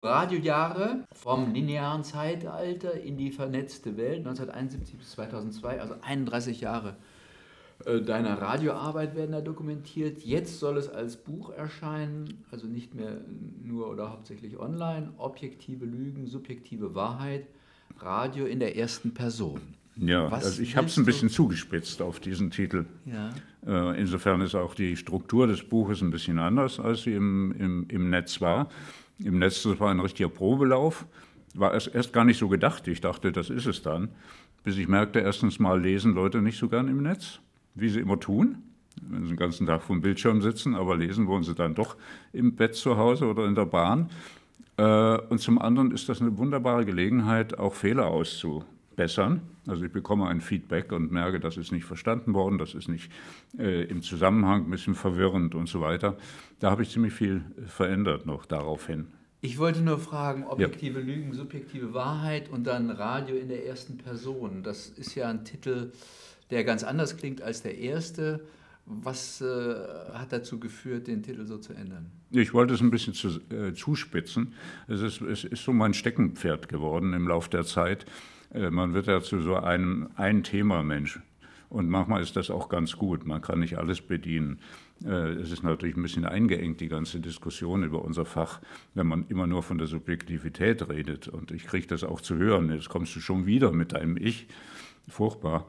Radiojahre vom linearen Zeitalter in die vernetzte Welt, 1971 bis 2002, also 31 Jahre deiner Radioarbeit werden da dokumentiert. Jetzt soll es als Buch erscheinen, also nicht mehr nur oder hauptsächlich online. Objektive Lügen, subjektive Wahrheit, Radio in der ersten Person. Ja, Was also ich habe es ein willst du? bisschen zugespitzt auf diesen Titel. Ja. Insofern ist auch die Struktur des Buches ein bisschen anders, als sie im Netz war. Im Netz, das war ein richtiger Probelauf. War erst gar nicht so gedacht. Ich dachte, das ist es dann. Bis ich merkte, erstens mal lesen Leute nicht so gern im Netz, wie sie immer tun, wenn sie den ganzen Tag vor dem Bildschirm sitzen, aber lesen wollen sie dann doch im Bett zu Hause oder in der Bahn. Und zum anderen ist das eine wunderbare Gelegenheit, auch Fehler auszubessern. Also ich bekomme ein Feedback und merke, das ist nicht verstanden worden, das ist nicht im Zusammenhang, ein bisschen verwirrend und so weiter. Da habe ich ziemlich viel verändert noch daraufhin. Ich wollte nur fragen, Ja. objektive Lügen, subjektive Wahrheit und dann Radio in der ersten Person. Das ist ja ein Titel, der ganz anders klingt als der erste. Was hat dazu geführt, den Titel so zu ändern? Ich wollte es ein bisschen zuspitzen. Es ist so mein Steckenpferd geworden im Laufe der Zeit. Man wird ja zu so einem Ein-Thema-Mensch. Und manchmal ist das auch ganz gut. Man kann nicht alles bedienen. Es ist natürlich ein bisschen eingeengt, die ganze Diskussion über unser Fach, wenn man immer nur von der Subjektivität redet. Und ich kriege das auch zu hören. Jetzt kommst du schon wieder mit deinem Ich. Furchtbar.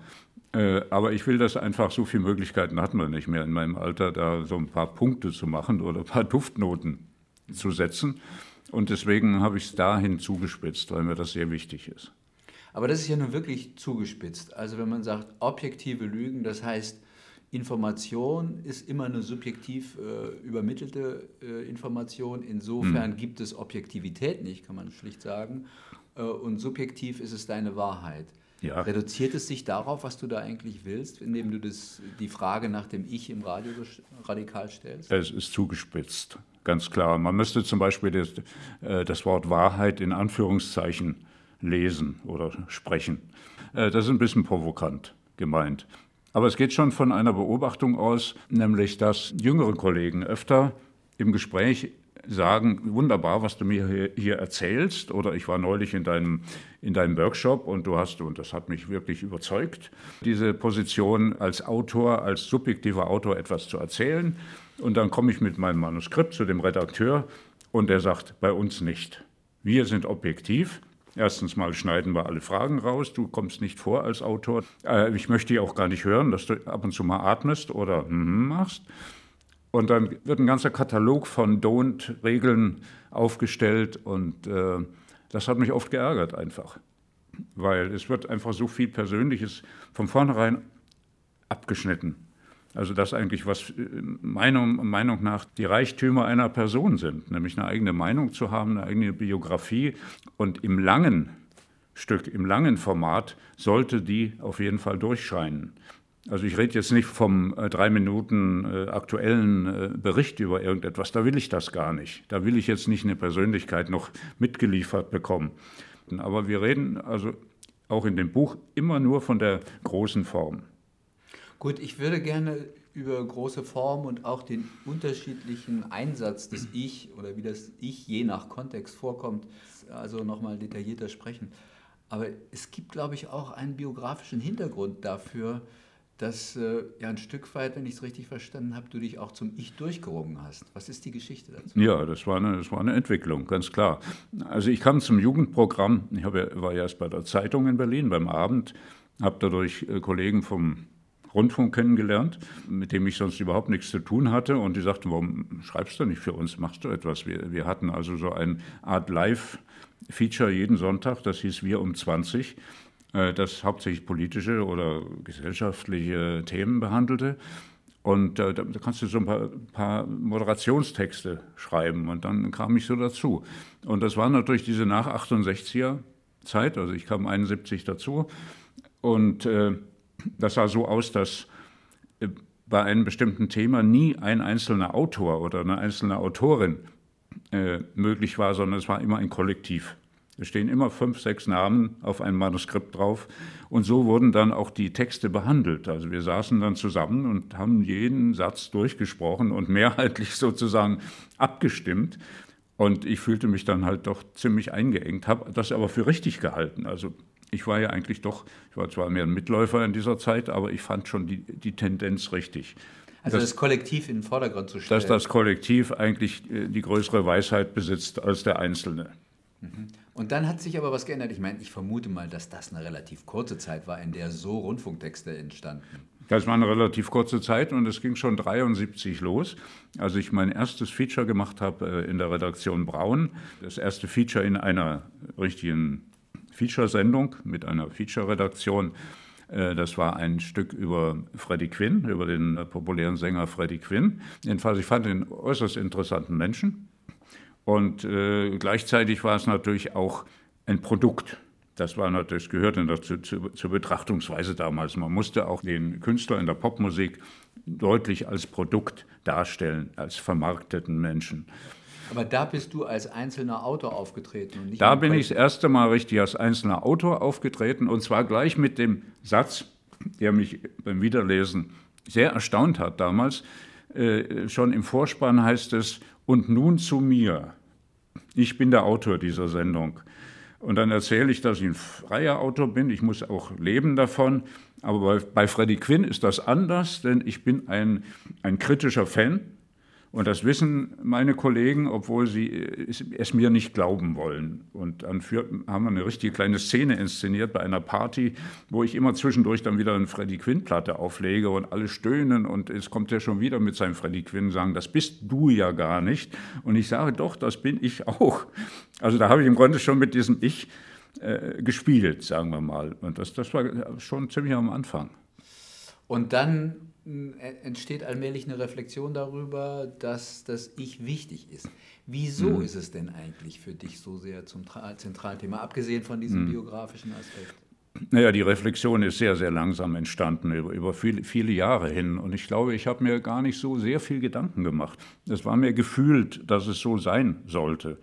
Aber ich will das einfach, so viele Möglichkeiten hatten wir nicht mehr in meinem Alter, da so ein paar Punkte zu machen oder ein paar Duftnoten zu setzen. Und deswegen habe ich es dahin zugespitzt, weil mir das sehr wichtig ist. Aber das ist ja nun wirklich zugespitzt. Also wenn man sagt, objektive Lügen, das heißt, Information ist immer eine subjektiv übermittelte Information. Insofern gibt es Objektivität nicht, kann man schlicht sagen. Und subjektiv ist es deine Wahrheit. Ja, Reduziert es sich darauf, was du da eigentlich willst, indem du die Frage nach dem Ich im Radio so radikal stellst? es ist zugespitzt, ganz klar. Man müsste zum Beispiel das Wort Wahrheit in Anführungszeichen lesen oder sprechen. Das ist ein bisschen provokant gemeint. Aber es geht schon von einer Beobachtung aus, nämlich dass jüngere Kollegen öfter im Gespräch sagen, wunderbar, was du mir hier erzählst, oder ich war neulich in deinem Workshop und und das hat mich wirklich überzeugt, diese Position als Autor, als subjektiver Autor etwas zu erzählen. Und dann komme ich mit meinem Manuskript zu dem Redakteur und der sagt, bei uns nicht. Wir sind objektiv. Erstens mal schneiden wir alle Fragen raus, du kommst nicht vor als Autor. Ich möchte auch gar nicht hören, dass du ab und zu mal atmest oder machst. Und dann wird ein ganzer Katalog von Don't-Regeln aufgestellt und das hat mich oft geärgert einfach, weil es wird einfach so viel Persönliches von vornherein abgeschnitten. Also das eigentlich, was meiner Meinung nach die Reichtümer einer Person sind, nämlich eine eigene Meinung zu haben, eine eigene Biografie und im langen Stück, im langen Format sollte die auf jeden Fall durchscheinen. Also ich rede jetzt nicht vom 3 Minuten aktuellen Bericht über irgendetwas, da will ich das gar nicht. Da will ich jetzt nicht eine Persönlichkeit noch mitgeliefert bekommen. Aber wir reden also auch in dem Buch immer nur von der großen Form. Gut, ich würde gerne über große Form und auch den unterschiedlichen Einsatz des Ich oder wie das Ich je nach Kontext vorkommt, also nochmal detaillierter sprechen. Aber es gibt, glaube ich, auch einen biografischen Hintergrund dafür, dass ja ein Stück weit, wenn ich es richtig verstanden habe, du dich auch zum Ich durchgerungen hast. Was ist die Geschichte dazu? Ja, das war eine Entwicklung, ganz klar. Also ich kam zum Jugendprogramm, war ja erst bei der Zeitung in Berlin, beim Abend, habe dadurch Kollegen vom Rundfunk kennengelernt, mit dem ich sonst überhaupt nichts zu tun hatte. Und die sagten, warum schreibst du nicht für uns, machst du etwas? Wir hatten also so eine Art Live-Feature jeden Sonntag, das hieß Wir um 20, das hauptsächlich politische oder gesellschaftliche Themen behandelte. Und da kannst du so ein paar Moderationstexte schreiben. Und dann kam ich so dazu. Und das war natürlich diese Nach-68er-Zeit, also ich kam 71 dazu. Und das sah so aus, dass bei einem bestimmten Thema nie ein einzelner Autor oder eine einzelne Autorin möglich war, sondern es war immer ein Kollektiv. Es stehen immer 5, 6 Namen auf einem Manuskript drauf. Und so wurden dann auch die Texte behandelt. Also wir saßen dann zusammen und haben jeden Satz durchgesprochen und mehrheitlich sozusagen abgestimmt. Und ich fühlte mich dann halt doch ziemlich eingeengt, habe das aber für richtig gehalten. Also ich war ja eigentlich doch, ich war zwar mehr ein Mitläufer in dieser Zeit, aber ich fand schon die Tendenz richtig. Also das Kollektiv in den Vordergrund zu stellen. Dass das Kollektiv eigentlich die größere Weisheit besitzt als der Einzelne. Und dann hat sich aber was geändert. Ich meine, ich vermute mal, dass das eine relativ kurze Zeit war, in der so Rundfunktexte entstanden. Das war eine relativ kurze Zeit und es ging schon 1973 los, als ich mein erstes Feature gemacht habe in der Redaktion Braun. Das erste Feature in einer richtigen Feature-Sendung mit einer Feature-Redaktion. Das war ein Stück über Freddie Quinn, über den populären Sänger Freddie Quinn. Jedenfalls, ich fand ihn äußerst interessanten Menschen. Und gleichzeitig war es natürlich auch ein Produkt. Das gehörte dazu zur Betrachtungsweise damals. Man musste auch den Künstler in der Popmusik deutlich als Produkt darstellen, als vermarkteten Menschen. Aber da bist du als einzelner Autor aufgetreten und nicht Da bin ich das erste Mal richtig als einzelner Autor aufgetreten und zwar gleich mit dem Satz, der mich beim Wiederlesen sehr erstaunt hat damals. Schon im Vorspann heißt es, und nun zu mir. Ich bin der Autor dieser Sendung. Und dann erzähle ich, dass ich ein freier Autor bin, ich muss auch leben davon. Aber bei Freddie Quinn ist das anders, denn ich bin ein kritischer Fan. Und das wissen meine Kollegen, obwohl sie es mir nicht glauben wollen. Und dann haben wir eine richtige kleine Szene inszeniert bei einer Party, wo ich immer zwischendurch dann wieder eine Freddie Quinn-Platte auflege und alle stöhnen und es kommt er schon wieder mit seinem Freddie Quinn und sagen, das bist du ja gar nicht. Und ich sage, doch, das bin ich auch. Also da habe ich im Grunde schon mit diesem Ich gespielt, sagen wir mal. Und das war schon ziemlich am Anfang. Und dann entsteht allmählich eine Reflexion darüber, dass das Ich wichtig ist. Wieso ist es denn eigentlich für dich so sehr zum zentralen Thema, abgesehen von diesem biografischen Aspekt? Naja, die Reflexion ist sehr, sehr langsam entstanden, über viele, viele Jahre hin. Und ich glaube, ich habe mir gar nicht so sehr viel Gedanken gemacht. Es war mir gefühlt, dass es so sein sollte.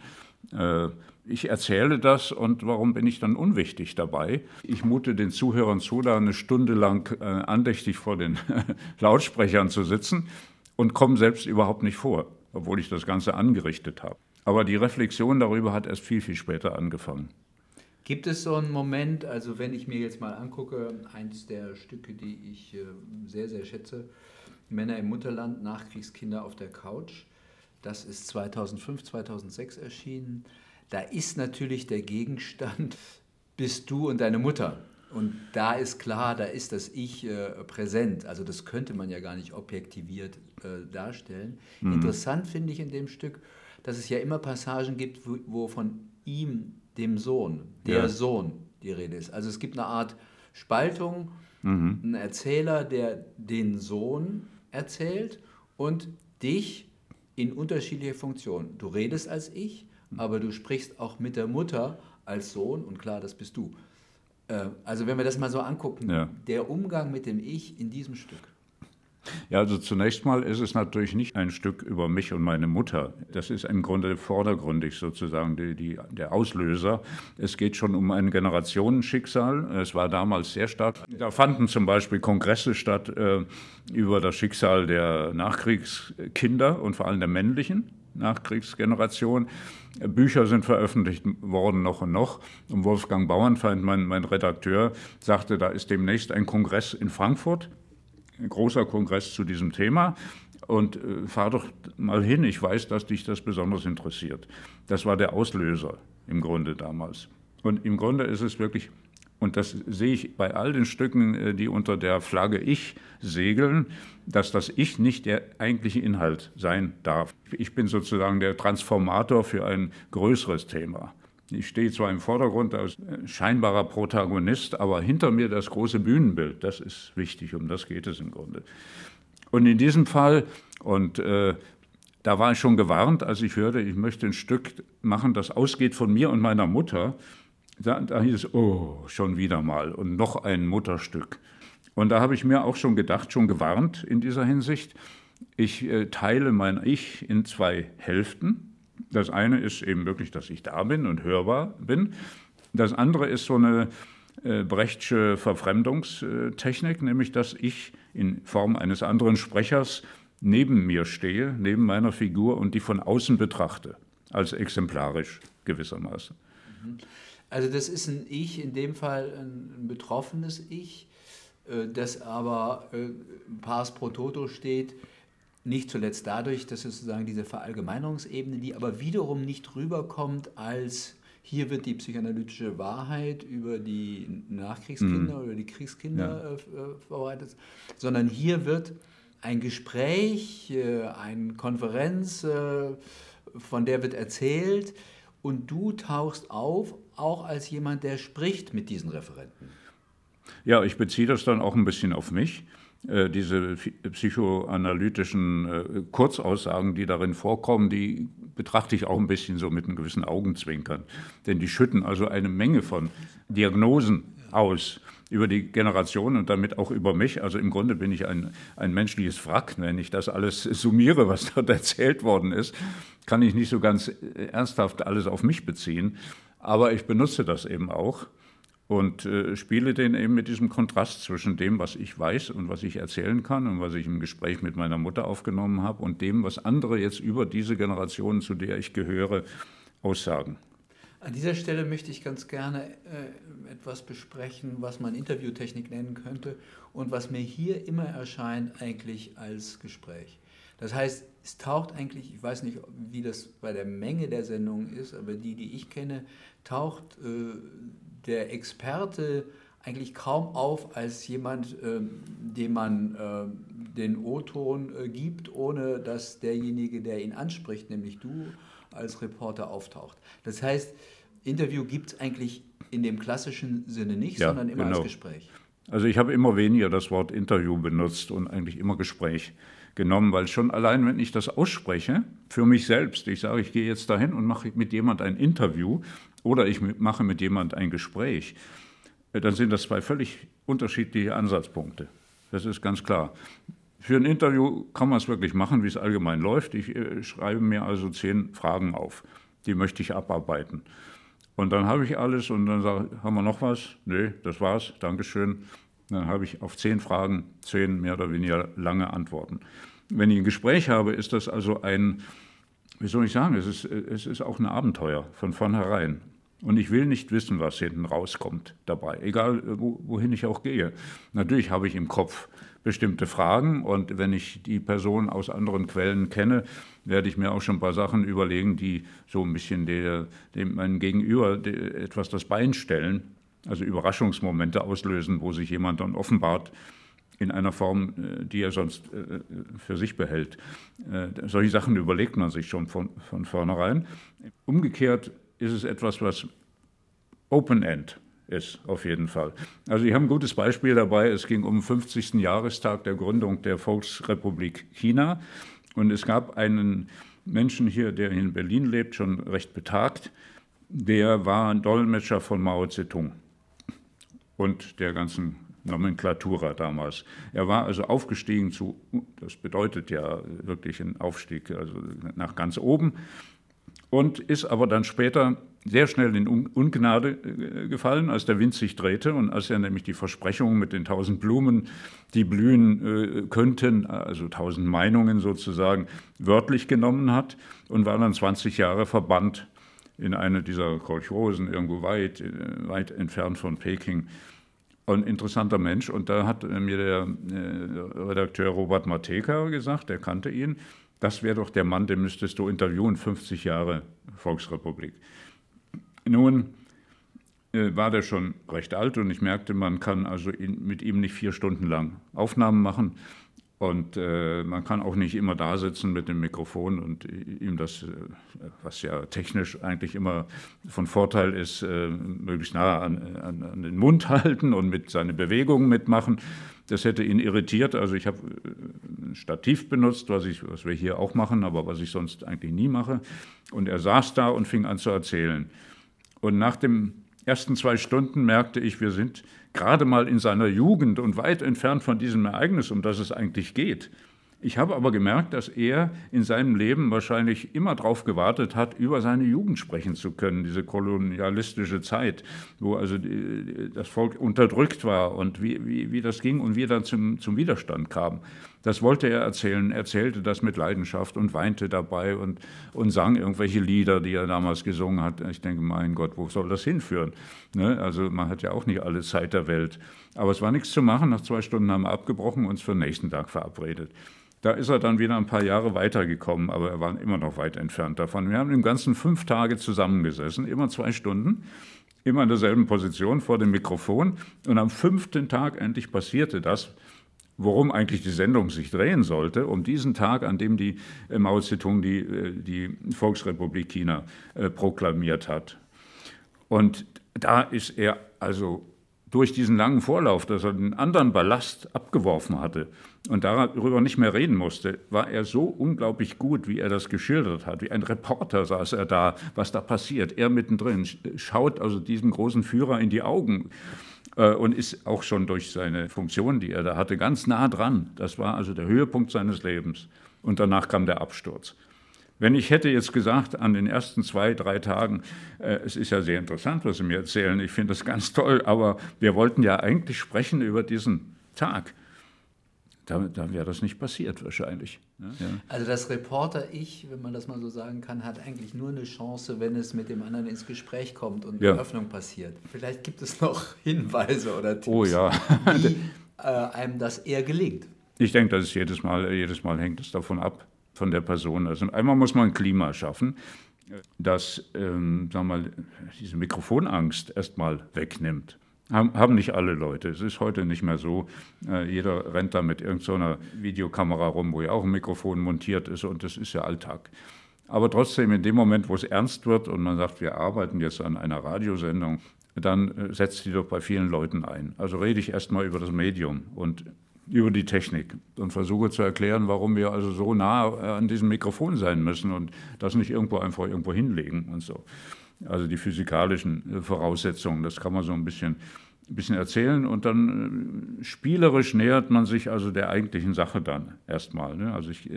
Ich erzähle das und warum bin ich dann unwichtig dabei? Ich mute den Zuhörern zu, da eine Stunde lang andächtig vor den Lautsprechern zu sitzen und komme selbst überhaupt nicht vor, obwohl ich das Ganze angerichtet habe. Aber die Reflexion darüber hat erst viel, viel später angefangen. Gibt es so einen Moment, also wenn ich mir jetzt mal angucke, eins der Stücke, die ich sehr, sehr schätze, Männer im Mutterland, Nachkriegskinder auf der Couch, das ist 2005, 2006 erschienen. Da ist natürlich der Gegenstand, bist du und deine Mutter. Und da ist klar, da ist das Ich präsent. Also das könnte man ja gar nicht objektiviert darstellen. Interessant finde ich in dem Stück, dass es ja immer Passagen gibt, wo von ihm, dem Sohn, der Sohn, die Rede ist. Also es gibt eine Art Spaltung, ein Erzähler, der den Sohn erzählt und dich in unterschiedliche Funktionen. Du redest als Ich, aber du sprichst auch mit der Mutter als Sohn und klar, das bist du. Also wenn wir das mal so angucken, der Umgang mit dem Ich in diesem Stück. Ja, also zunächst mal ist es natürlich nicht ein Stück über mich und meine Mutter. Das ist im Grunde vordergründig sozusagen der Auslöser. Es geht schon um ein Generationenschicksal. Es war damals sehr stark. Da fanden zum Beispiel Kongresse statt über das Schicksal der Nachkriegskinder und vor allem der männlichen Nachkriegsgeneration. Bücher sind veröffentlicht worden noch und noch. Und Wolfgang Bauernfeind, mein Redakteur, sagte, da ist demnächst ein Kongress in Frankfurt. Ein großer Kongress zu diesem Thema und fahr doch mal hin, ich weiß, dass dich das besonders interessiert. Das war der Auslöser im Grunde damals. Und im Grunde ist es wirklich, und das sehe ich bei all den Stücken, die unter der Flagge Ich segeln, dass das Ich nicht der eigentliche Inhalt sein darf. Ich bin sozusagen der Transformator für ein größeres Thema. Ich stehe zwar im Vordergrund als scheinbarer Protagonist, aber hinter mir das große Bühnenbild, das ist wichtig, um das geht es im Grunde. Und in diesem Fall, und da war ich schon gewarnt, als ich hörte, ich möchte ein Stück machen, das ausgeht von mir und meiner Mutter, da hieß es, oh, schon wieder mal und noch ein Mutterstück. Und da habe ich mir auch schon gedacht, schon gewarnt in dieser Hinsicht, ich teile mein Ich in zwei Hälften. Das eine ist eben wirklich, dass ich da bin und hörbar bin. Das andere ist so eine Brechtsche Verfremdungstechnik, nämlich dass ich in Form eines anderen Sprechers neben mir stehe, neben meiner Figur und die von außen betrachte. als exemplarisch gewissermaßen. Also das ist ein Ich, in dem Fall ein betroffenes Ich, das aber pars pro toto steht, nicht zuletzt dadurch, dass es sozusagen diese Verallgemeinerungsebene, die aber wiederum nicht rüberkommt als hier wird die psychoanalytische Wahrheit über die Nachkriegskinder oder die Kriegskinder verbreitet, sondern hier wird ein Gespräch, eine Konferenz, von der wird erzählt und du tauchst auf, auch als jemand, der spricht mit diesen Referenten. Ja, ich beziehe das dann auch ein bisschen auf mich. Diese psychoanalytischen Kurzaussagen, die darin vorkommen, die betrachte ich auch ein bisschen so mit einem gewissen Augenzwinkern. Denn die schütten also eine Menge von Diagnosen aus über die Generation und damit auch über mich. Also im Grunde bin ich ein menschliches Wrack. Wenn ich das alles summiere, was dort erzählt worden ist, kann ich nicht so ganz ernsthaft alles auf mich beziehen. Aber ich benutze das eben auch. Und spiele den eben mit diesem Kontrast zwischen dem, was ich weiß und was ich erzählen kann und was ich im Gespräch mit meiner Mutter aufgenommen habe und dem, was andere jetzt über diese Generation, zu der ich gehöre, aussagen. An dieser Stelle möchte ich ganz gerne etwas besprechen, was man Interviewtechnik nennen könnte und was mir hier immer erscheint eigentlich als Gespräch. Das heißt, es taucht eigentlich, ich weiß nicht, wie das bei der Menge der Sendungen ist, aber die ich kenne, taucht der Experte eigentlich kaum auf als jemand, dem man den O-Ton gibt, ohne dass derjenige, der ihn anspricht, nämlich du als Reporter, auftaucht. Das heißt, Interview gibt es eigentlich in dem klassischen Sinne nicht, sondern immer als Gespräch. Also ich habe immer weniger das Wort Interview benutzt und eigentlich immer Gespräch genommen, weil schon allein, wenn ich das ausspreche, für mich selbst, ich sage, ich gehe jetzt dahin und mache mit jemand ein Interview oder ich mache mit jemand ein Gespräch, dann sind das zwei völlig unterschiedliche Ansatzpunkte. Das ist ganz klar. Für ein Interview kann man es wirklich machen, wie es allgemein läuft. Ich schreibe mir also 10 Fragen auf, die möchte ich abarbeiten. Und dann habe ich alles und dann sage ich, haben wir noch was? Nee, das war's, Dankeschön. Dann habe ich auf 10 Fragen 10 mehr oder weniger lange Antworten. Wenn ich ein Gespräch habe, ist das also wie soll ich sagen, es ist auch ein Abenteuer von vornherein. Und ich will nicht wissen, was hinten rauskommt dabei, egal wohin ich auch gehe. Natürlich habe ich im Kopf bestimmte Fragen und wenn ich die Person aus anderen Quellen kenne, werde ich mir auch schon ein paar Sachen überlegen, die so ein bisschen dem meinem Gegenüber etwas das Bein stellen, also Überraschungsmomente auslösen, wo sich jemand dann offenbart in einer Form, die er sonst für sich behält. Solche Sachen überlegt man sich schon von vornherein. Umgekehrt ist es etwas, was Open-End ist, auf jeden Fall. Also ich habe ein gutes Beispiel dabei. Es ging um den 50. Jahrestag der Gründung der Volksrepublik China. Und es gab einen Menschen hier, der in Berlin lebt, schon recht betagt. Der war ein Dolmetscher von Mao Zedong und der ganzen Nomenklatura damals. Er war also aufgestiegen das bedeutet ja wirklich ein Aufstieg, also nach ganz oben, und ist aber dann später sehr schnell in Ungnade gefallen, als der Wind sich drehte und als er nämlich die Versprechungen mit den 1000 Blumen, die blühen könnten, also 1000 Meinungen sozusagen, wörtlich genommen hat und war dann 20 Jahre verbannt in eine dieser Kolchosen, irgendwo weit entfernt von Peking. Ein interessanter Mensch. Und da hat mir der Redakteur Robert Mateka gesagt, der kannte ihn, das wäre doch der Mann, den müsstest du interviewen, 50 Jahre Volksrepublik. Nun war der schon recht alt und ich merkte, man kann also mit ihm nicht 4 Stunden lang Aufnahmen machen. Und man kann auch nicht immer da sitzen mit dem Mikrofon und ihm das, was ja technisch eigentlich immer von Vorteil ist, möglichst nah an den Mund halten und mit seine Bewegungen mitmachen. Das hätte ihn irritiert. Also ich habe ein Stativ benutzt, was wir hier auch machen, aber was ich sonst eigentlich nie mache. Und er saß da und fing an zu erzählen. Und nach den ersten 2 Stunden merkte ich, wir sind gerade mal in seiner Jugend und weit entfernt von diesem Ereignis, um das es eigentlich geht. Ich habe aber gemerkt, dass er in seinem Leben wahrscheinlich immer darauf gewartet hat, über seine Jugend sprechen zu können, diese kolonialistische Zeit, wo also das Volk unterdrückt war und wie das ging und wie er dann zum Widerstand kam. Das wollte er erzählen, erzählte das mit Leidenschaft und weinte dabei und sang irgendwelche Lieder, die er damals gesungen hat. Ich denke, mein Gott, wo soll das hinführen? Ne? Also man hat ja auch nicht alle Zeit der Welt. Aber es war nichts zu machen. Nach 2 Stunden haben wir abgebrochen und uns für den nächsten Tag verabredet. Da ist er dann wieder ein paar Jahre weitergekommen, aber er war immer noch weit entfernt davon. Wir haben im Ganzen 5 Tage zusammengesessen, immer 2 Stunden, immer in derselben Position vor dem Mikrofon. Und am 5. Tag endlich passierte das, worum eigentlich die Sendung sich drehen sollte, um diesen Tag, an dem die Mao Zedong die Volksrepublik China proklamiert hat. Und da ist er also durch diesen langen Vorlauf, dass er den anderen Ballast abgeworfen hatte und darüber nicht mehr reden musste, war er so unglaublich gut, wie er das geschildert hat. Wie ein Reporter saß er da, was da passiert. Er mittendrin schaut also diesem großen Führer in die Augen und ist auch schon durch seine Funktion, die er da hatte, ganz nah dran. Das war also der Höhepunkt seines Lebens. Und danach kam der Absturz. Wenn ich hätte jetzt gesagt, an den ersten 2, 3 Tagen, es ist ja sehr interessant, was Sie mir erzählen, ich finde das ganz toll, aber wir wollten ja eigentlich sprechen über diesen Tag. Da wäre das nicht passiert wahrscheinlich. Ja. Also das Reporter-Ich, wenn man das mal so sagen kann, hat eigentlich nur eine Chance, wenn es mit dem anderen ins Gespräch kommt und eine Öffnung passiert. Vielleicht gibt es noch Hinweise oder Tipps, wie einem das eher gelingt. Ich denke, dass es jedes Mal hängt es davon ab, von der Person. Also einmal muss man ein Klima schaffen, das sagen wir mal, diese Mikrofonangst erstmal wegnimmt. Haben nicht alle Leute. Es ist heute nicht mehr so. Jeder rennt da mit irgendeiner Videokamera rum, wo ja auch ein Mikrofon montiert ist und das ist ja Alltag. Aber trotzdem, in dem Moment, wo es ernst wird und man sagt, wir arbeiten jetzt an einer Radiosendung, dann setzt die doch bei vielen Leuten ein. Also rede ich erstmal über das Medium und über die Technik und versuche zu erklären, warum wir also so nah an diesem Mikrofon sein müssen und das nicht einfach irgendwo hinlegen und so. Also die physikalischen Voraussetzungen, das kann man so ein bisschen erzählen und dann spielerisch nähert man sich also der eigentlichen Sache dann erstmal. Ne? Also ich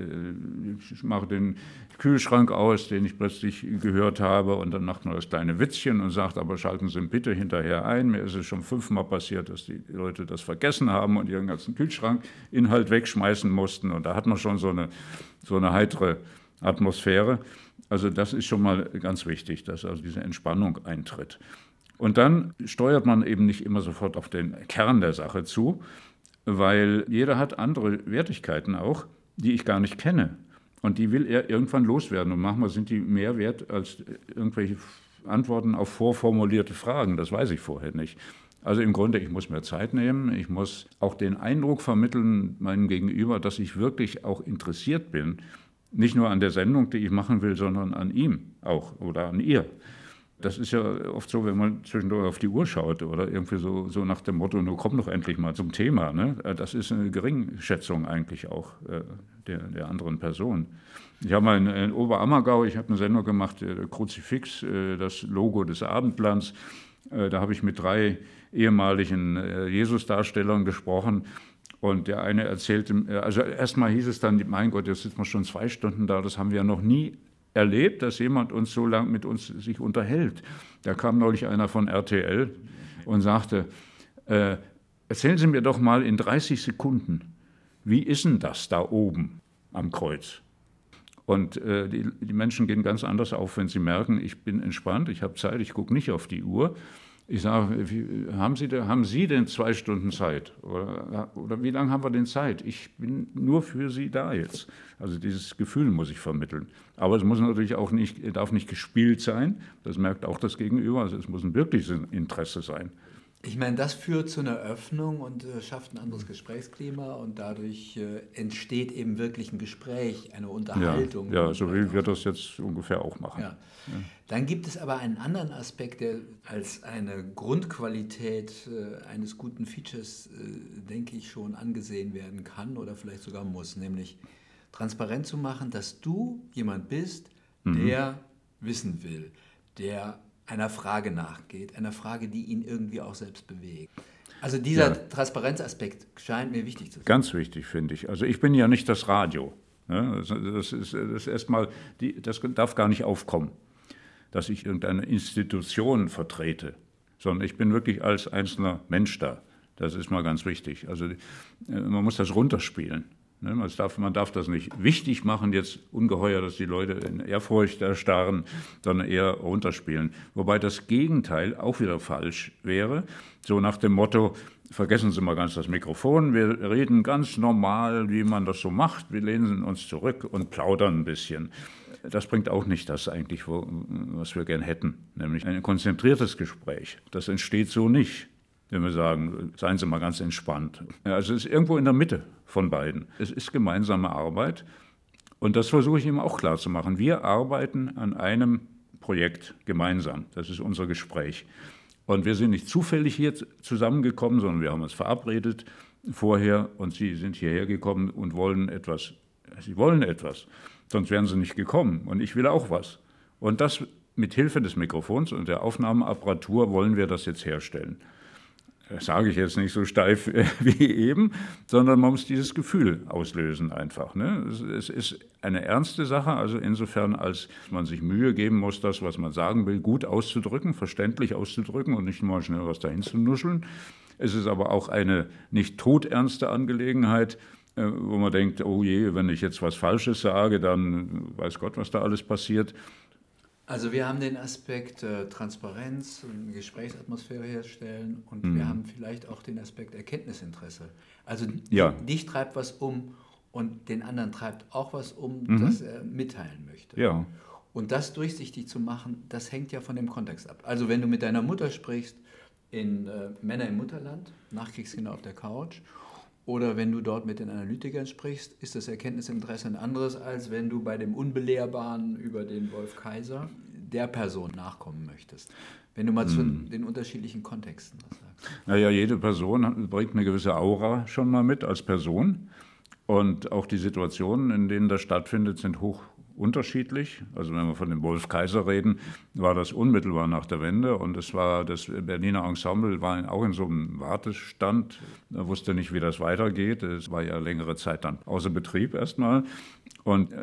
mache den Kühlschrank aus, den ich plötzlich gehört habe und dann macht man das kleine Witzchen und sagt, aber schalten Sie bitte hinterher ein. Mir ist es schon 5-mal passiert, dass die Leute das vergessen haben und ihren ganzen Kühlschrankinhalt wegschmeißen mussten und da hat man schon so eine heitere Atmosphäre. Also das ist schon mal ganz wichtig, dass also diese Entspannung eintritt. Und dann steuert man eben nicht immer sofort auf den Kern der Sache zu, weil jeder hat andere Wertigkeiten auch, die ich gar nicht kenne. Und die will er irgendwann loswerden. Und manchmal sind die mehr wert als irgendwelche Antworten auf vorformulierte Fragen. Das weiß ich vorher nicht. Also im Grunde, ich muss mir Zeit nehmen. Ich muss auch den Eindruck vermitteln meinem Gegenüber, dass ich wirklich auch interessiert bin. Nicht nur an der Sendung, die ich machen will, sondern an ihm auch oder an ihr. Das ist ja oft so, wenn man zwischendurch auf die Uhr schaut oder irgendwie so nach dem Motto, nun komm doch endlich mal zum Thema. Ne? Das ist eine Geringschätzung eigentlich auch der anderen Person. Ich habe mal in Oberammergau, ich habe eine Sendung gemacht, Kruzifix, das Logo des Abendlands. Da habe ich mit 3 ehemaligen Jesus-Darstellern gesprochen. Und der eine erzählte, also erstmal hieß es dann, mein Gott, jetzt sitzen wir schon 2 Stunden da, das haben wir ja noch nie erlebt, dass jemand uns so lange mit uns sich unterhält. Da kam neulich einer von RTL und sagte, erzählen Sie mir doch mal in 30 Sekunden, wie ist denn das da oben am Kreuz? Und die Menschen gehen ganz anders auf, wenn sie merken, ich bin entspannt, ich habe Zeit, ich gucke nicht auf die Uhr. Ich sage, haben Sie denn 2 Stunden Zeit? Oder wie lange haben wir denn Zeit? Ich bin nur für Sie da jetzt. Also dieses Gefühl muss ich vermitteln. Aber es muss natürlich auch darf nicht gespielt sein. Das merkt auch das Gegenüber. Also es muss ein wirkliches Interesse sein. Ich meine, das führt zu einer Öffnung und schafft ein anderes Gesprächsklima und dadurch entsteht eben wirklich ein Gespräch, eine Unterhaltung. Ja, so wie wir das jetzt ungefähr auch machen. Ja. Dann gibt es aber einen anderen Aspekt, der als eine Grundqualität eines guten Features, denke ich, schon angesehen werden kann oder vielleicht sogar muss, nämlich transparent zu machen, dass du jemand bist, der wissen will, der einer Frage nachgeht, einer Frage, die ihn irgendwie auch selbst bewegt. Also dieser Transparenzaspekt scheint mir wichtig zu sein. Ganz wichtig, finde ich. Also ich bin ja nicht das Radio. Das ist erstmal, das darf gar nicht aufkommen, dass ich irgendeine Institution vertrete, sondern ich bin wirklich als einzelner Mensch da. Das ist mal ganz wichtig. Also man muss das runterspielen. Ne? Man darf das nicht wichtig machen, jetzt ungeheuer, dass die Leute in Ehrfurcht erstarren, sondern eher runterspielen. Wobei das Gegenteil auch wieder falsch wäre, so nach dem Motto, vergessen Sie mal ganz das Mikrofon, wir reden ganz normal, wie man das so macht, wir lehnen uns zurück und plaudern ein bisschen. Das bringt auch nicht das eigentlich, was wir gern hätten, nämlich ein konzentriertes Gespräch. Das entsteht so nicht, wenn wir sagen, seien Sie mal ganz entspannt. Also es ist irgendwo in der Mitte von beiden. Es ist gemeinsame Arbeit und das versuche ich ihm auch klarzumachen. Wir arbeiten an einem Projekt gemeinsam, das ist unser Gespräch. Und wir sind nicht zufällig hier zusammengekommen, sondern wir haben uns verabredet vorher und Sie sind hierher gekommen und wollen etwas. Sie wollen etwas, sonst wären Sie nicht gekommen und ich will auch was. Und das mit Hilfe des Mikrofons und der Aufnahmeapparatur wollen wir das jetzt herstellen. Das sage ich jetzt nicht so steif wie eben, sondern man muss dieses Gefühl auslösen einfach. Ne? Es ist eine ernste Sache, also insofern, als man sich Mühe geben muss, das, was man sagen will, gut auszudrücken, verständlich auszudrücken und nicht mal schnell was dahin zu nuscheln. Es ist aber auch eine nicht todernste Angelegenheit, wo man denkt, oh je, wenn ich jetzt was Falsches sage, dann weiß Gott, was da alles passiert. Also wir haben den Aspekt Transparenz, eine Gesprächsatmosphäre herstellen und wir haben vielleicht auch den Aspekt Erkenntnisinteresse. Also dich treibt was um und den anderen treibt auch was um, das er mitteilen möchte. Ja. Und das durchsichtig zu machen, das hängt ja von dem Kontext ab. Also wenn du mit deiner Mutter sprichst in Männer im Mutterland, Nachkriegskinder auf der Couch, oder wenn du dort mit den Analytikern sprichst, ist das Erkenntnisinteresse ein anderes, als wenn du bei dem Unbelehrbaren über den Wolf Kaiser der Person nachkommen möchtest. Wenn du mal zu den unterschiedlichen Kontexten was sagst. Naja, jede Person bringt eine gewisse Aura schon mal mit als Person. Und auch die Situationen, in denen das stattfindet, sind hoch unterschiedlich. Also wenn wir von dem Wolf Kaiser reden, war das unmittelbar nach der Wende und das Berliner Ensemble war auch in so einem Wartestand, er wusste nicht, wie das weitergeht. Es war ja längere Zeit dann außer Betrieb erstmal. Und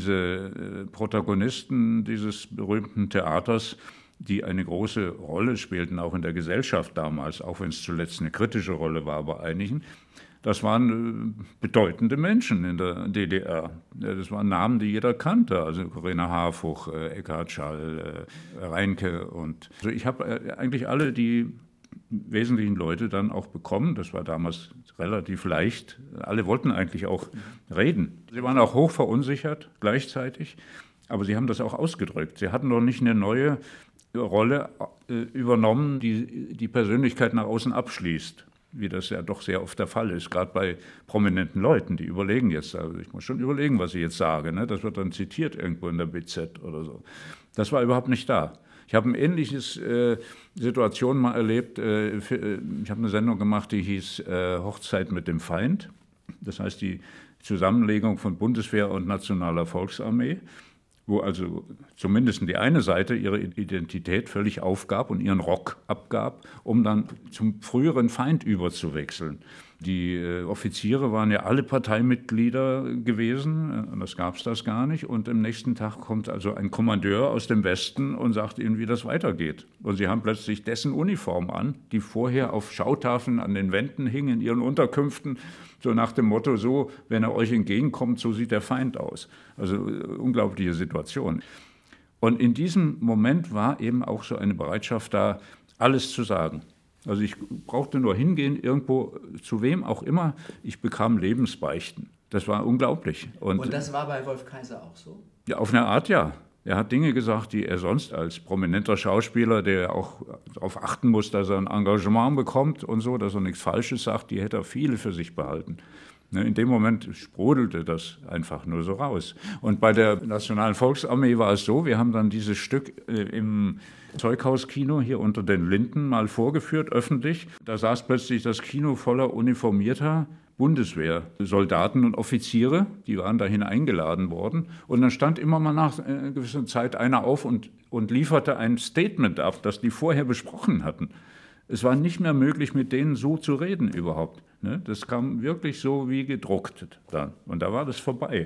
diese Protagonisten dieses berühmten Theaters, die eine große Rolle spielten, auch in der Gesellschaft damals, auch wenn es zuletzt eine kritische Rolle war bei einigen, das waren bedeutende Menschen in der DDR. Das waren Namen, die jeder kannte. Also Corinna Harfuch, Eckhard Schall, Reinke. Also ich habe eigentlich alle die wesentlichen Leute dann auch bekommen. Das war damals relativ leicht. Alle wollten eigentlich auch reden. Sie waren auch hoch verunsichert gleichzeitig, aber sie haben das auch ausgedrückt. Sie hatten noch nicht eine neue Rolle übernommen, die die Persönlichkeit nach außen abschließt, wie das ja doch sehr oft der Fall ist, gerade bei prominenten Leuten, die überlegen jetzt, also ich muss schon überlegen, was ich jetzt sage, ne? Das wird dann zitiert irgendwo in der BZ oder so. Das war überhaupt nicht da. Ich habe eine ähnliche Situation mal erlebt, ich habe eine Sendung gemacht, die hieß Hochzeit mit dem Feind, das heißt die Zusammenlegung von Bundeswehr und Nationaler Volksarmee, wo also zumindest die eine Seite ihre Identität völlig aufgab und ihren Rock abgab, um dann zum früheren Feind überzuwechseln. Die Offiziere waren ja alle Parteimitglieder gewesen, das gab es das gar nicht. Und am nächsten Tag kommt also ein Kommandeur aus dem Westen und sagt ihnen, wie das weitergeht. Und sie haben plötzlich dessen Uniform an, die vorher auf Schautafeln an den Wänden hing in ihren Unterkünften, so nach dem Motto, so, wenn er euch entgegenkommt, so sieht der Feind aus. Also unglaubliche Situation. Und in diesem Moment war eben auch so eine Bereitschaft da, alles zu sagen. Also ich brauchte nur hingehen, irgendwo, zu wem auch immer, ich bekam Lebensbeichten. Das war unglaublich. Und das war bei Wolf Kaiser auch so? Ja, auf eine Art ja. Er hat Dinge gesagt, die er sonst als prominenter Schauspieler, der auch darauf achten muss, dass er ein Engagement bekommt und so, dass er nichts Falsches sagt, die hätte er viele für sich behalten. In dem Moment sprudelte das einfach nur so raus. Und bei der Nationalen Volksarmee war es so, wir haben dann dieses Stück im Zeughauskino hier unter den Linden mal vorgeführt, öffentlich. Da saß plötzlich das Kino voller uniformierter Bundeswehrsoldaten und Offiziere, die waren dahin eingeladen worden. Und dann stand immer mal nach einer gewissen Zeit einer auf und lieferte ein Statement ab, das die vorher besprochen hatten. Es war nicht mehr möglich, mit denen so zu reden überhaupt. Das kam wirklich so wie gedruckt dann. Und da war das vorbei.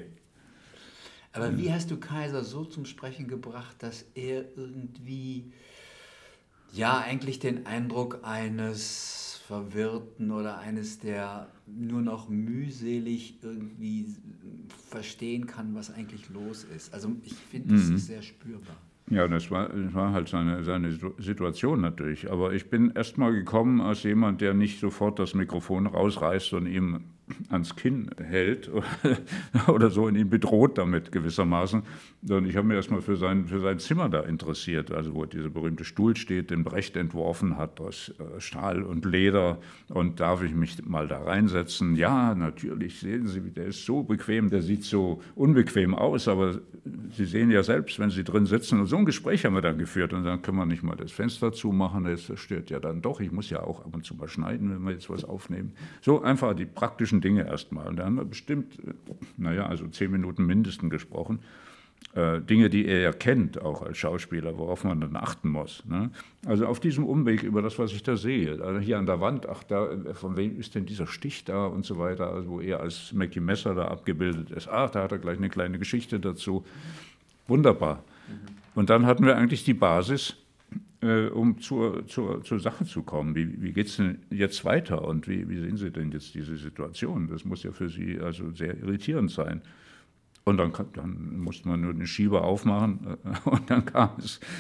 Aber wie hast du Kaiser so zum Sprechen gebracht, dass er irgendwie, ja, eigentlich den Eindruck eines Verwirrten oder eines, der nur noch mühselig irgendwie verstehen kann, was eigentlich los ist. Also ich finde, das ist sehr spürbar. Ja, das war halt seine Situation natürlich. Aber ich bin erst mal gekommen als jemand, der nicht sofort das Mikrofon rausreißt und ihm ans Kinn hält oder so und ihn bedroht damit gewissermaßen, sondern ich habe mich erst mal für sein Zimmer da interessiert, also wo dieser berühmte Stuhl steht, den Brecht entworfen hat aus Stahl und Leder, und darf ich mich mal da reinsetzen? Ja, natürlich, sehen Sie, der ist so bequem, der sieht so unbequem aus, aber Sie sehen ja selbst, wenn Sie drin sitzen, und so ein Gespräch haben wir dann geführt, und dann können wir nicht mal das Fenster zumachen, das stört ja dann doch, ich muss ja auch ab und zu mal schneiden, wenn wir jetzt was aufnehmen. So einfach die praktischen Dinge erstmal. Und da haben wir bestimmt, also 10 Minuten mindestens gesprochen. Dinge, die er ja kennt, auch als Schauspieler, worauf man dann achten muss. Ne? Also auf diesem Umweg über das, was ich da sehe. Also hier an der Wand, von wem ist denn dieser Stich da und so weiter, also wo er als Mackie Messer da abgebildet ist. Da hat er gleich eine kleine Geschichte dazu. Wunderbar. Und dann hatten wir eigentlich die Basis, um zur Sache zu kommen. Wie geht es denn jetzt weiter und wie sehen Sie denn jetzt diese Situation? Das muss ja für Sie also sehr irritierend sein. Und dann musste man nur den Schieber aufmachen und dann kam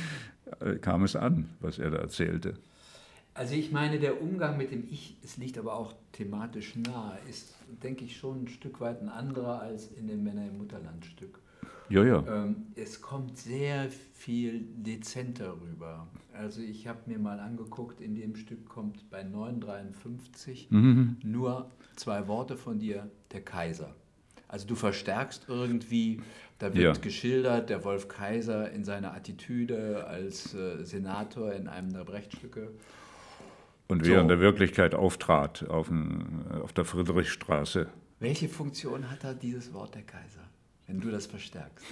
es an, was er da erzählte. Also ich meine, der Umgang mit dem Ich, es liegt aber auch thematisch nahe, ist, denke ich, schon ein Stück weit ein anderer als in dem Männer im Mutterland-Stück. Ja. Es kommt sehr viel dezenter rüber. Also ich habe mir mal angeguckt, in dem Stück kommt bei 9,53 nur 2 Worte von dir, der Kaiser. Also du verstärkst irgendwie, da wird geschildert, der Wolf Kaiser in seiner Attitüde als Senator in einem der Brecht-Stücke. Und wie er in der Wirklichkeit auftrat auf der Friedrichstraße. Welche Funktion hat da dieses Wort der Kaiser, wenn du das verstärkst?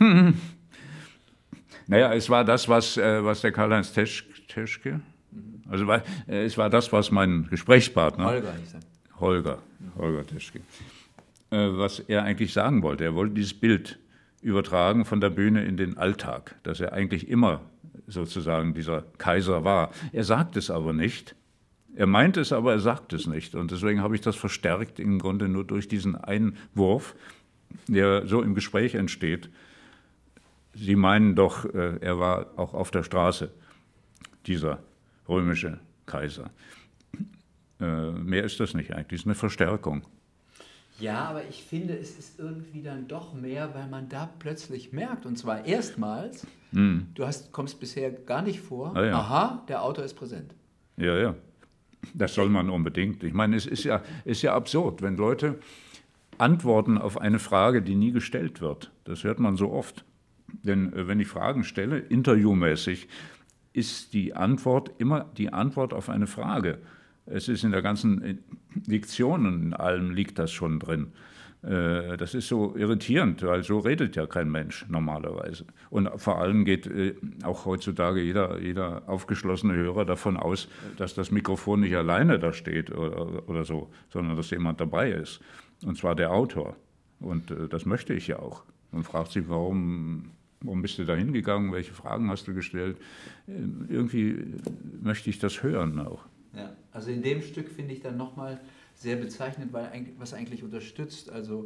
Naja, es war das, was der Karl-Heinz Teschke, also es war das, was mein Gesprächspartner, Holger Teschke, was er eigentlich sagen wollte. Er wollte dieses Bild übertragen von der Bühne in den Alltag, dass er eigentlich immer sozusagen dieser Kaiser war. Er sagt es aber nicht. Er meint es, aber er sagt es nicht. Und deswegen habe ich das verstärkt im Grunde nur durch diesen Einwurf, der so im Gespräch entsteht. Sie meinen doch, er war auch auf der Straße, dieser römische Kaiser. Mehr ist das nicht eigentlich, es ist eine Verstärkung. Ja, aber ich finde, es ist irgendwie dann doch mehr, weil man da plötzlich merkt, und zwar erstmals, du kommst bisher gar nicht vor, aha, der Autor ist präsent. Ja, das soll man unbedingt. Ich meine, es ist ja absurd, wenn Leute antworten auf eine Frage, die nie gestellt wird. Das hört man so oft. Denn wenn ich Fragen stelle, interviewmäßig, ist die Antwort immer die Antwort auf eine Frage. Es ist in der ganzen Diktion und in allem liegt das schon drin. Das ist so irritierend, weil so redet ja kein Mensch normalerweise. Und vor allem geht auch heutzutage jeder aufgeschlossene Hörer davon aus, dass das Mikrofon nicht alleine da steht oder so, sondern dass jemand dabei ist. Und zwar der Autor. Und das möchte ich ja auch. Man fragt sich, warum bist du da hingegangen, welche Fragen hast du gestellt? Irgendwie möchte ich das hören auch. Ja, also in dem Stück finde ich dann nochmal sehr bezeichnend, weil was eigentlich unterstützt, also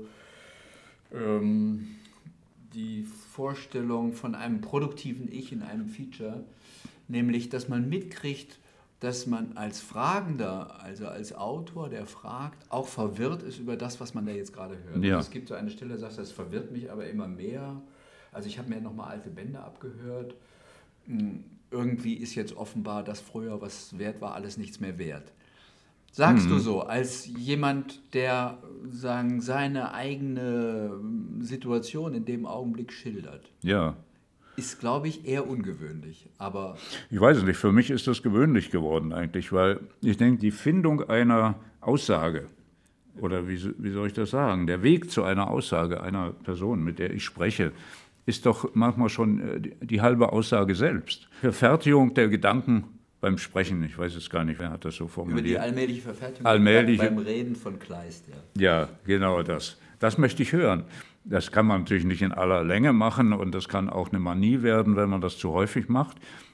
die Vorstellung von einem produktiven Ich in einem Feature, nämlich, dass man mitkriegt, dass man als Fragender, also als Autor, der fragt, auch verwirrt ist über das, was man da jetzt gerade hört. Ja. Also es gibt so eine Stelle, da sagst du, das verwirrt mich aber immer mehr. Also ich habe mir nochmal alte Bände abgehört. Irgendwie ist jetzt offenbar, dass früher was wert war, alles nichts mehr wert. Sagst du so, als jemand, der seine eigene Situation in dem Augenblick schildert? Ja. Ist, glaube ich, eher ungewöhnlich, aber... Ich weiß es nicht, für mich ist das gewöhnlich geworden eigentlich, weil ich denke, die Findung einer Aussage, oder wie soll ich das sagen, der Weg zu einer Aussage einer Person, mit der ich spreche, ist doch manchmal schon die halbe Aussage selbst. Verfertigung der Gedanken beim Sprechen, ich weiß jetzt gar nicht, wer hat das so formuliert. Über die allmähliche Verfertigung beim Reden von Kleist, ja. Ja, genau das. Das möchte ich hören. Das kann man natürlich nicht in aller Länge machen und das kann auch eine Manie werden, wenn man das zu häufig macht.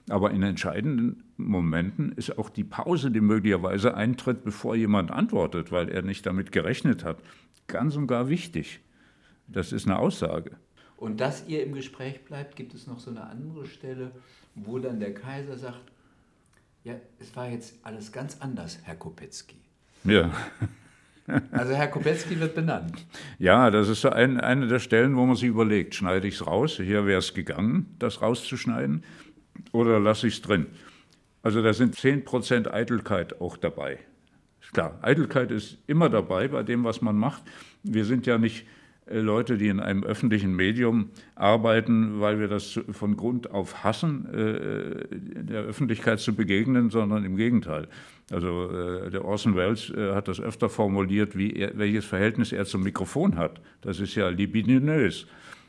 Aber in entscheidenden Momenten ist auch die Pause, die möglicherweise eintritt, bevor jemand antwortet, weil er nicht damit gerechnet hat, ganz und gar wichtig. Das ist eine Aussage. Und dass ihr im Gespräch bleibt, gibt es noch so eine andere Stelle, wo dann der Kaiser sagt, ja, es war jetzt alles ganz anders, Herr Kopetzky. Ja. Also Herr Kopetzky wird benannt. Ja, das ist so eine der Stellen, wo man sich überlegt, schneide ich es raus? Hier wäre es gegangen, das rauszuschneiden, oder lasse ich es drin? Also da sind 10% Eitelkeit auch dabei. Klar, Eitelkeit ist immer dabei bei dem, was man macht. Wir sind ja nicht Leute, die in einem öffentlichen Medium arbeiten, weil wir das von Grund auf hassen, der Öffentlichkeit zu begegnen, sondern im Gegenteil. Also der Orson Welles hat das öfter formuliert, welches Verhältnis er zum Mikrofon hat. Das ist ja libidinös.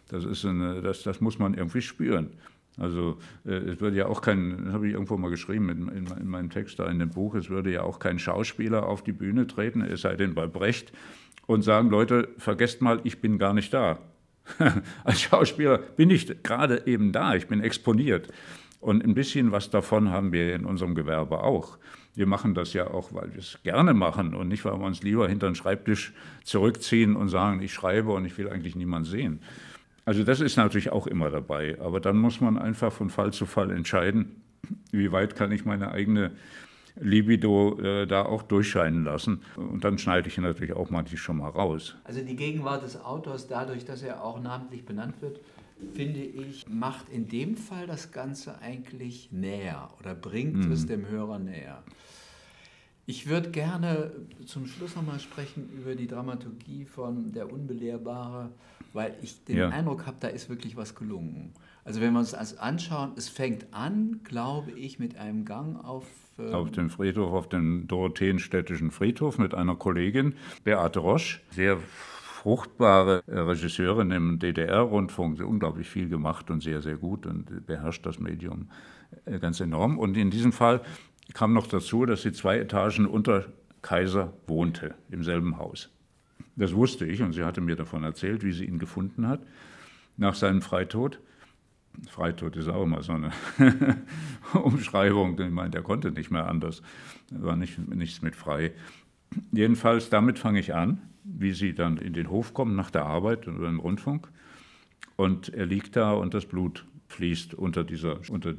Das muss man irgendwie spüren. Also es würde ja auch das habe ich irgendwo mal geschrieben in meinem Text da in dem Buch, es würde ja auch kein Schauspieler auf die Bühne treten, es sei denn bei Brecht, und sagen, Leute, vergesst mal, ich bin gar nicht da. Als Schauspieler bin ich gerade eben da, ich bin exponiert. Und ein bisschen was davon haben wir in unserem Gewerbe auch. Wir machen das ja auch, weil wir es gerne machen und nicht, weil wir uns lieber hinter den Schreibtisch zurückziehen und sagen, ich schreibe und ich will eigentlich niemanden sehen. Also das ist natürlich auch immer dabei, aber dann muss man einfach von Fall zu Fall entscheiden, wie weit kann ich meine eigene Libido da auch durchscheinen lassen. Und dann schneide ich natürlich auch manches schon mal raus. Also die Gegenwart des Autors, dadurch, dass er auch namentlich benannt wird, finde ich, macht in dem Fall das Ganze eigentlich näher oder bringt es dem Hörer näher. Ich würde gerne zum Schluss nochmal sprechen über die Dramaturgie von Der Unbelehrbare, weil ich den Eindruck habe, da ist wirklich was gelungen. Also wenn wir uns das anschauen, es fängt an, glaube ich, mit einem Gang auf dem Friedhof, auf dem Dorotheenstädtischen Friedhof mit einer Kollegin, Beate Rosch, sehr fruchtbare Regisseurin im DDR-Rundfunk, unglaublich viel gemacht und sehr, sehr gut und beherrscht das Medium ganz enorm. Und in diesem Fall kam noch dazu, dass sie 2 Etagen unter Kaiser wohnte, im selben Haus. Das wusste ich und sie hatte mir davon erzählt, wie sie ihn gefunden hat nach seinem Freitod. Freitod ist auch immer so eine Umschreibung, ich meine, der konnte nicht mehr anders, war nichts mit frei. Jedenfalls, damit fange ich an, wie sie dann in den Hof kommt nach der Arbeit oder im Rundfunk und er liegt da und das Blut fließt unter dieser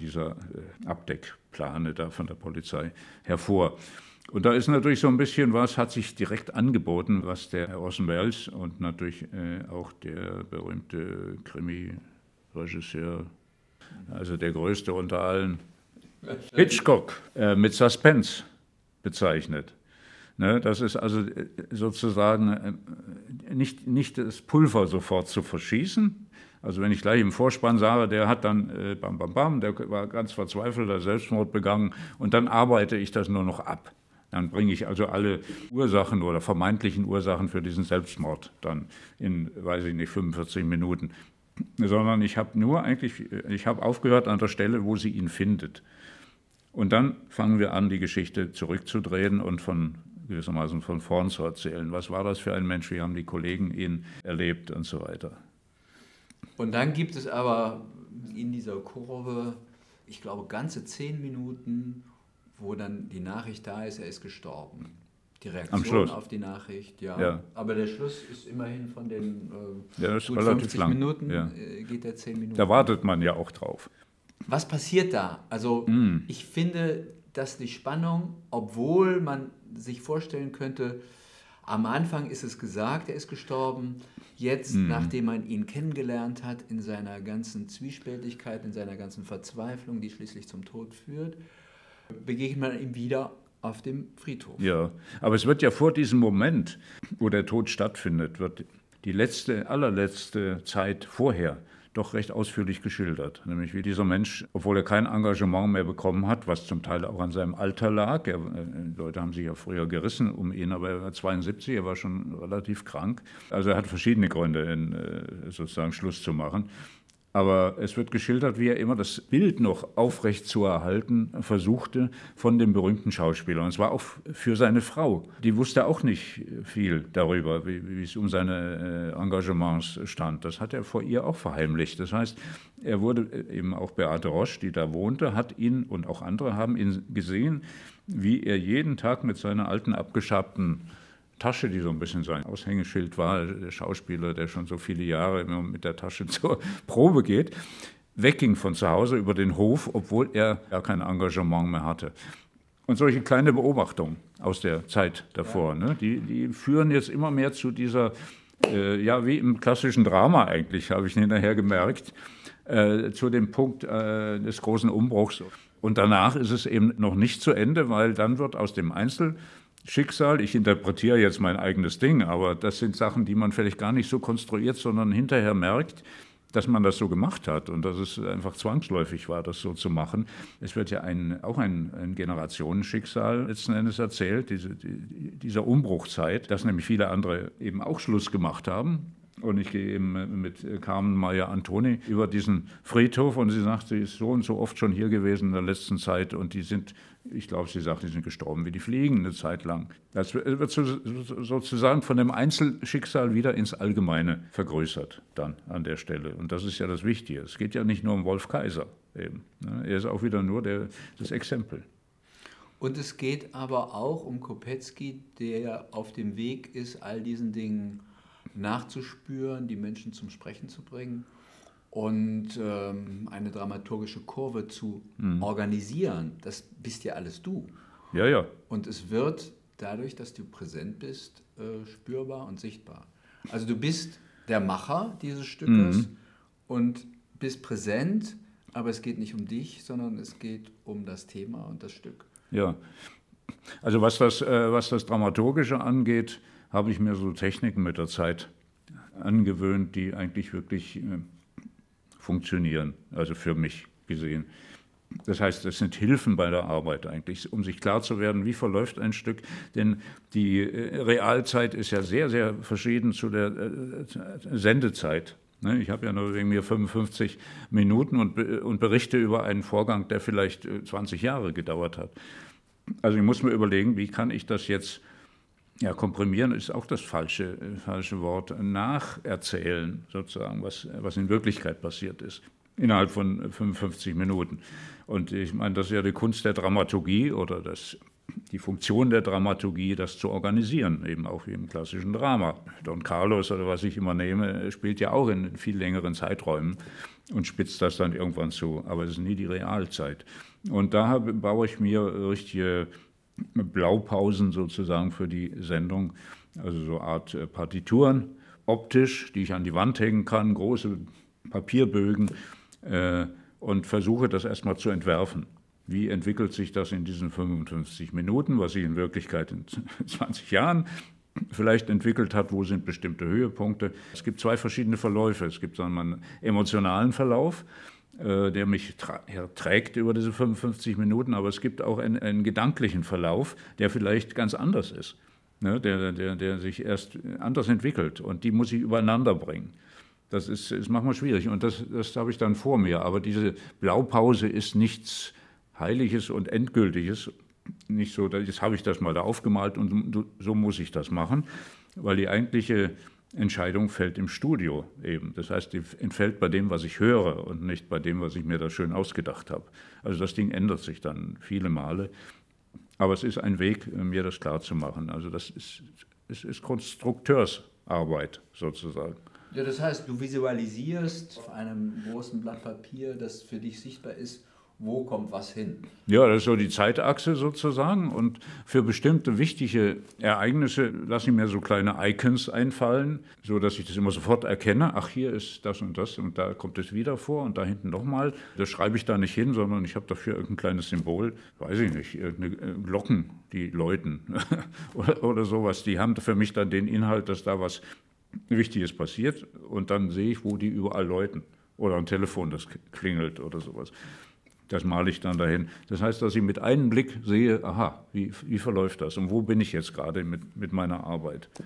Abdeckplane da von der Polizei hervor. Und da ist natürlich so ein bisschen was, hat sich direkt angeboten, was der Orson Welles und natürlich auch der berühmte Krimi-Regisseur, also der größte unter allen, Hitchcock, mit Suspense bezeichnet. Ne, das ist also sozusagen nicht das Pulver sofort zu verschießen. Also wenn ich gleich im Vorspann sage, der hat dann bam, bam, bam, der war ganz verzweifelt, hat Selbstmord begangen und dann arbeite ich das nur noch ab. Dann bringe ich also alle Ursachen oder vermeintlichen Ursachen für diesen Selbstmord dann in, weiß ich nicht, 45 Minuten. Sondern ich habe aufgehört an der Stelle, wo sie ihn findet. Und dann fangen wir an, die Geschichte zurückzudrehen und gewissermaßen von vorn zu erzählen. Was war das für ein Mensch? Wie haben die Kollegen ihn erlebt und so weiter. Und dann gibt es aber in dieser Kurve, ich glaube, ganze 10 Minuten, wo dann die Nachricht da ist, er ist gestorben. Die Reaktion auf die Nachricht, ja. Aber der Schluss ist immerhin von den gut 50 lang. Minuten, geht der 10 Minuten. Da wartet man ja auch drauf. Was passiert da? Also ich finde, dass die Spannung, obwohl man sich vorstellen könnte, am Anfang ist es gesagt, er ist gestorben. Jetzt, nachdem man ihn kennengelernt hat, in seiner ganzen Zwiespältigkeit, in seiner ganzen Verzweiflung, die schließlich zum Tod führt, begegnet man ihm wieder auf dem Friedhof. Ja, aber es wird ja vor diesem Moment, wo der Tod stattfindet, wird die allerletzte Zeit vorher doch recht ausführlich geschildert. Nämlich wie dieser Mensch, obwohl er kein Engagement mehr bekommen hat, was zum Teil auch an seinem Alter lag, Leute haben sich ja früher gerissen um ihn, aber er war 72, er war schon relativ krank. Also er hat verschiedene Gründe, sozusagen Schluss zu machen. Aber es wird geschildert, wie er immer das Bild noch aufrecht zu erhalten versuchte von dem berühmten Schauspieler. Und zwar auch für seine Frau. Die wusste auch nicht viel darüber, wie es um seine Engagements stand. Das hat er vor ihr auch verheimlicht. Das heißt, er wurde eben auch Beate Rosch, die da wohnte, hat ihn und auch andere haben ihn gesehen, wie er jeden Tag mit seiner alten abgeschabten Tasche, die so ein bisschen sein Aushängeschild war, der Schauspieler, der schon so viele Jahre immer mit der Tasche zur Probe geht, wegging von zu Hause über den Hof, obwohl er gar kein Engagement mehr hatte. Und solche kleine Beobachtungen aus der Zeit davor, ne, die führen jetzt immer mehr zu dieser, wie im klassischen Drama eigentlich, habe ich hinterher gemerkt, zu dem Punkt des großen Umbruchs. Und danach ist es eben noch nicht zu Ende, weil dann wird aus dem Einzelschicksal, ich interpretiere jetzt mein eigenes Ding, aber das sind Sachen, die man vielleicht gar nicht so konstruiert, sondern hinterher merkt, dass man das so gemacht hat und dass es einfach zwangsläufig war, das so zu machen. Es wird ja auch ein Generationenschicksal letzten Endes erzählt, dieser Umbruchzeit, dass nämlich viele andere eben auch Schluss gemacht haben. Und ich gehe eben mit Carmen Mayer-Antoni über diesen Friedhof und sie sagt, sie ist so und so oft schon hier gewesen in der letzten Zeit und die sind, ich glaube, sie sagt, die sind gestorben wie die Fliegen eine Zeit lang. Das wird sozusagen von dem Einzelschicksal wieder ins Allgemeine vergrößert dann an der Stelle. Und das ist ja das Wichtige. Es geht ja nicht nur um Wolf Kaiser eben. Er ist auch wieder nur das Exempel. Und es geht aber auch um Kopetzky, der auf dem Weg ist, all diesen Dingen nachzuspüren, die Menschen zum Sprechen zu bringen und eine dramaturgische Kurve zu organisieren. Das bist ja alles du. Ja, ja. Und es wird dadurch, dass du präsent bist, spürbar und sichtbar. Also du bist der Macher dieses Stückes und bist präsent, aber es geht nicht um dich, sondern es geht um das Thema und das Stück. Ja, also was das Dramaturgische angeht, habe ich mir so Techniken mit der Zeit angewöhnt, die eigentlich wirklich funktionieren, also für mich gesehen. Das heißt, es sind Hilfen bei der Arbeit eigentlich, um sich klar zu werden, wie verläuft ein Stück. Denn die Realzeit ist ja sehr, sehr verschieden zu der Sendezeit. Ich habe ja nur wegen mir 55 Minuten und berichte über einen Vorgang, der vielleicht 20 Jahre gedauert hat. Also ich muss mir überlegen, wie kann ich das jetzt, komprimieren ist auch das falsche Wort, nacherzählen sozusagen, was in Wirklichkeit passiert ist, innerhalb von 55 Minuten. Und ich meine, das ist ja die Kunst der Dramaturgie oder die Funktion der Dramaturgie, das zu organisieren, eben auch wie im klassischen Drama. Don Carlos oder was ich immer nehme, spielt ja auch in viel längeren Zeiträumen und spitzt das dann irgendwann zu, aber es ist nie die Realzeit. Und da baue ich mir richtige Blaupausen sozusagen für die Sendung, also so eine Art Partituren, optisch, die ich an die Wand hängen kann, große Papierbögen und versuche das erstmal zu entwerfen. Wie entwickelt sich das in diesen 55 Minuten, was sich in Wirklichkeit in 20 Jahren vielleicht entwickelt hat, wo sind bestimmte Höhepunkte. Es gibt zwei verschiedene Verläufe. Es gibt einen emotionalen Verlauf, der mich trägt über diese 55 Minuten, aber es gibt auch einen gedanklichen Verlauf, der vielleicht ganz anders ist, ne? der sich erst anders entwickelt und die muss ich übereinander bringen. Das ist manchmal schwierig und das habe ich dann vor mir, aber diese Blaupause ist nichts Heiliges und Endgültiges, nicht so, jetzt habe ich das mal da aufgemalt und so muss ich das machen, weil die eigentliche Entscheidung fällt im Studio eben. Das heißt, die entfällt bei dem, was ich höre und nicht bei dem, was ich mir da schön ausgedacht habe. Also das Ding ändert sich dann viele Male, aber es ist ein Weg, mir das klar zu machen. Also das ist Konstrukteursarbeit sozusagen. Ja, das heißt, du visualisierst auf einem großen Blatt Papier, das für dich sichtbar ist, wo kommt was hin? Ja, das ist so die Zeitachse sozusagen und für bestimmte wichtige Ereignisse lasse ich mir so kleine Icons einfallen, so dass ich das immer sofort erkenne, ach, hier ist das und da kommt es wieder vor und da hinten nochmal. Das schreibe ich da nicht hin, sondern ich habe dafür irgendein kleines Symbol, weiß ich nicht, irgendeine Glocken, die läuten oder sowas. Die haben für mich dann den Inhalt, dass da was Wichtiges passiert und dann sehe ich, wo die überall läuten oder ein Telefon, das klingelt oder sowas. Das male ich dann dahin. Das heißt, dass ich mit einem Blick sehe, aha, wie verläuft das und wo bin ich jetzt gerade mit meiner Arbeit.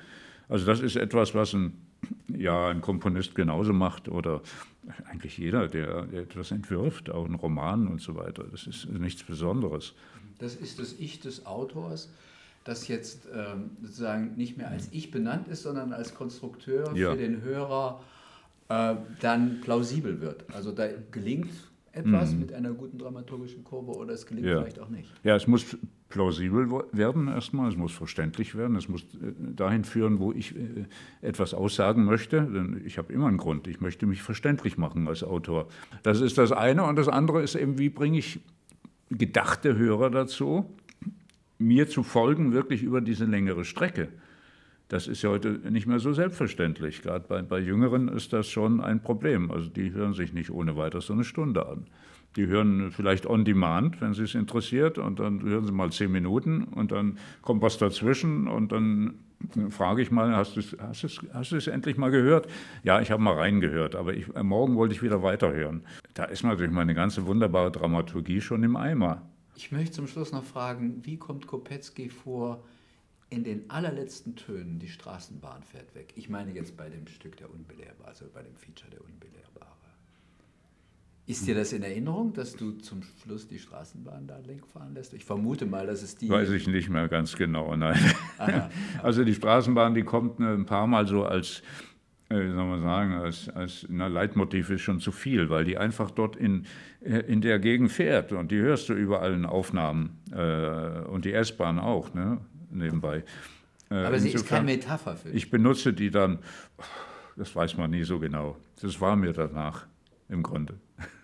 Also das ist etwas, was ein Komponist genauso macht oder eigentlich jeder, der etwas entwirft, auch einen Roman und so weiter. Das ist nichts Besonderes. Das ist das Ich des Autors, das jetzt sozusagen nicht mehr als Ich benannt ist, sondern als Konstrukteur für den Hörer dann plausibel wird. Also da gelingt etwas mit einer guten dramaturgischen Kurve oder es gelingt vielleicht auch nicht. Ja, es muss plausibel werden erstmal, es muss verständlich werden, es muss dahin führen, wo ich etwas aussagen möchte, denn ich habe immer einen Grund, ich möchte mich verständlich machen als Autor. Das ist das eine und das andere ist eben, wie bringe ich gedachte Hörer dazu, mir zu folgen, wirklich über diese längere Strecke. Das ist ja heute nicht mehr so selbstverständlich. Gerade bei Jüngeren ist das schon ein Problem. Also die hören sich nicht ohne weiteres so eine Stunde an. Die hören vielleicht on demand, wenn sie es interessiert, und dann hören sie mal 10 Minuten und dann kommt was dazwischen und dann frage ich mal, hast du es endlich mal gehört? Ja, ich habe mal reingehört, aber morgen wollte ich wieder weiterhören. Da ist natürlich meine ganze wunderbare Dramaturgie schon im Eimer. Ich möchte zum Schluss noch fragen, wie kommt Kopetzky vor, in den allerletzten Tönen die Straßenbahn fährt weg? Ich meine jetzt bei dem Stück Der Unbelehrbare, also bei dem Feature Der Unbelehrbare. Ist dir das in Erinnerung, dass du zum Schluss die Straßenbahn da link fahren lässt? Ich vermute mal, dass es die... Weiß ich nicht mehr ganz genau, nein. Aha. Also die Straßenbahn, die kommt ein paar Mal so als, wie soll man sagen, als Leitmotiv ist schon zu viel, weil die einfach dort in der Gegend fährt und die hörst du überall in Aufnahmen und die S-Bahn auch, ne, nebenbei. Aber sie ist keine Metapher für dich. Ich benutze die dann, das weiß man nie so genau. Das war mir danach im Grunde.